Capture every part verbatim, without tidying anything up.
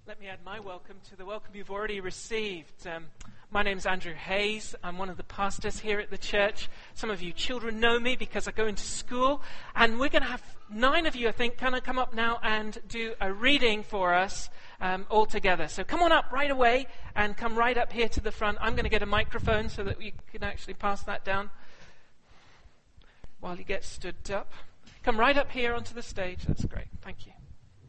Let me add my welcome to the welcome you've already received. Um, my name's Andrew Hayes. I'm one of the pastors here at the church. Some of you children know me because I go into school. And we're going to have nine of you, I think, kind of come up now and do a reading for us um, all together. So come on up right away and come right up here to the front. I'm going to get a microphone so that we can actually pass that down while you get stood up. Come right up here onto the stage. That's great. Thank you.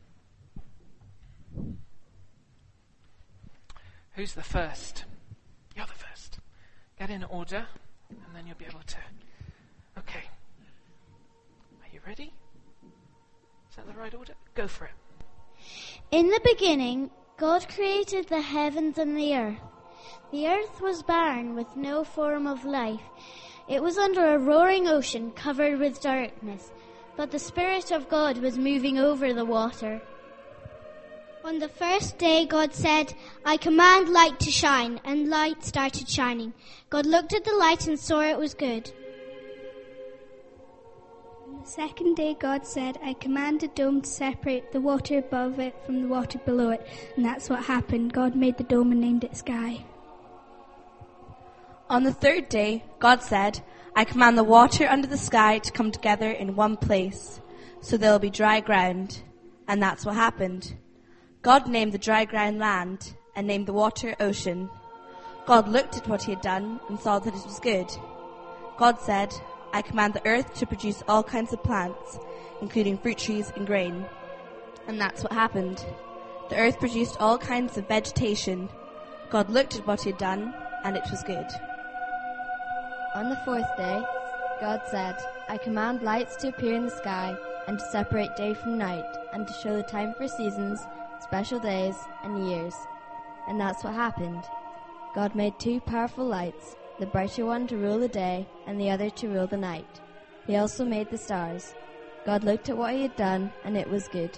Who's the first? You're the first. Get in order, and then you'll be able to... Okay. Are you ready? Is that the right order? Go for it. In the beginning, God created the heavens and the earth. The earth was barren with no form of life. It was under a roaring ocean covered with darkness, but the Spirit of God was moving over the water. On the first day, God said, "I command light to shine," and light started shining. God looked at the light and saw it was good. On the second day, God said, "I command a dome to separate the water above it from the water below it." And that's what happened. God made the dome and named it sky. On the third day, God said, "I command the water under the sky to come together in one place, so there will be dry ground." And that's what happened. God named the dry ground land and named the water ocean. God looked at what he had done and saw that it was good. God said, "I command the earth to produce all kinds of plants, including fruit trees and grain." And that's what happened. The earth produced all kinds of vegetation. God looked at what he had done, and it was good. On the fourth day, God said, "I command lights to appear in the sky, and to separate day from night, and to show the time for seasons, special days, and years." And that's what happened. God made two powerful lights, the brighter one to rule the day, and the other to rule the night. He also made the stars. God looked at what he had done, and it was good.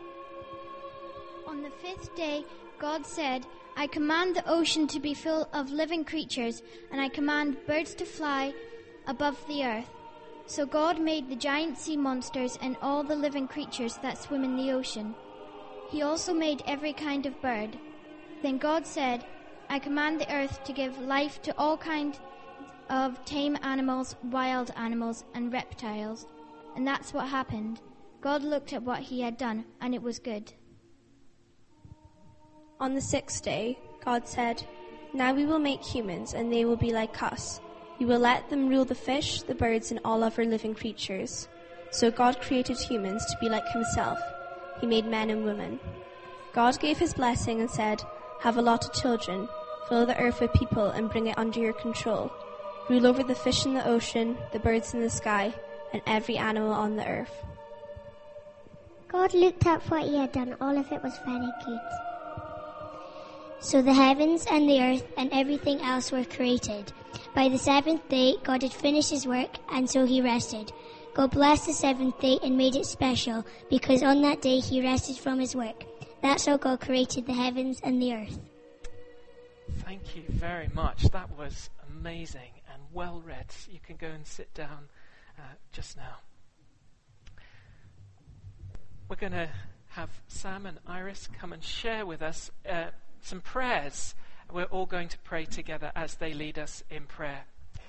On the fifth day, God said, "I command the ocean to be full of living creatures, and I command birds to fly above the earth." So God made the giant sea monsters and all the living creatures that swim in the ocean. He also made every kind of bird. Then God said, "I command the earth to give life to all kinds of tame animals, wild animals, and reptiles." And that's what happened. God looked at what he had done, and it was good. On the sixth day, God said, "Now we will make humans, and they will be like us. We will let them rule the fish, the birds, and all other living creatures." So God created humans to be like himself. He made men and women. God gave his blessing and said, "Have a lot of children, fill the earth with people and bring it under your control. Rule over the fish in the ocean, the birds in the sky, and every animal on the earth." God looked at what he had done. All of it was very good. So the heavens and the earth and everything else were created. By the seventh day, God had finished his work, and so he rested. God blessed the seventh day and made it special, because on that day he rested from his work. That's how God created the heavens and the earth. Thank you very much. That was amazing and well read. You can go and sit down uh, just now. We're going to have Sam and Iris come and share with us uh, some prayers. We're all going to pray together as they lead us in prayer.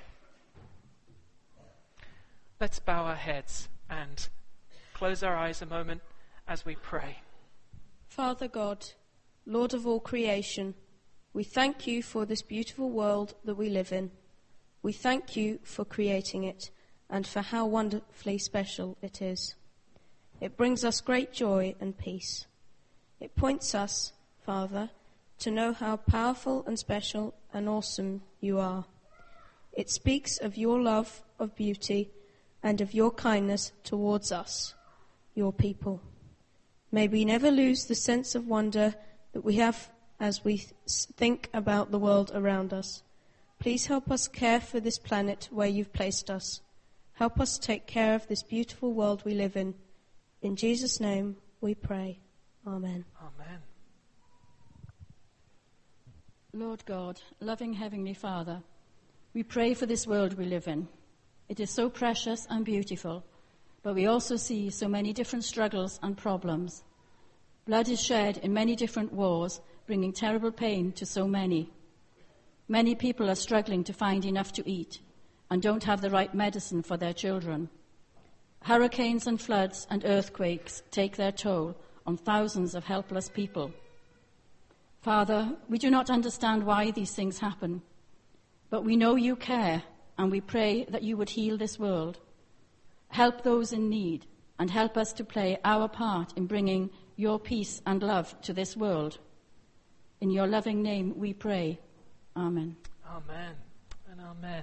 Let's bow our heads and close our eyes a moment as we pray. Father God, Lord of all creation, we thank you for this beautiful world that we live in. We thank you for creating it and for how wonderfully special it is. It brings us great joy and peace. It points us, Father, to know how powerful and special and awesome you are. It speaks of your love of beauty and of your kindness towards us, your people. May we never lose the sense of wonder that we have as we th- think about the world around us. Please help us care for this planet where you've placed us. Help us take care of this beautiful world we live in. In Jesus' name we pray. Amen. Amen. Lord God, loving Heavenly Father, we pray for this world we live in. It is so precious and beautiful, but we also see so many different struggles and problems. Blood is shed in many different wars, bringing terrible pain to so many. Many people are struggling to find enough to eat and don't have the right medicine for their children. Hurricanes and floods and earthquakes take their toll on thousands of helpless people. Father, we do not understand why these things happen, but we know you care, and we pray that you would heal this world. Help those in need, and help us to play our part in bringing your peace and love to this world. In your loving name we pray. Amen. Amen and amen.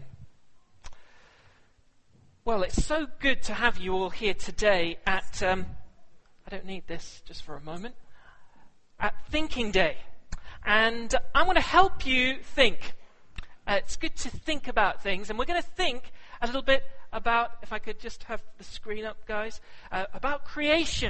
Well, it's so good to have you all here today at, um, I don't need this just for a moment, at Thinking Day. And I'm going to help you think. Uh, it's good to think about things, and we're going to think a little bit about, if I could just have the screen up, guys, uh, about creation.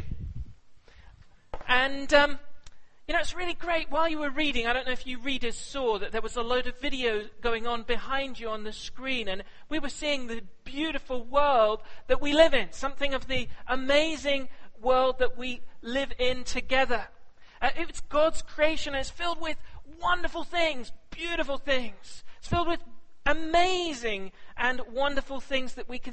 And, um, you know, it's really great. While you were reading, I don't know if you readers saw that there was a load of video going on behind you on the screen, and we were seeing the beautiful world that we live in, something of the amazing world that we live in together. Uh, it's God's creation, and it's filled with wonderful things, beautiful things. It's filled with amazing and wonderful things that we can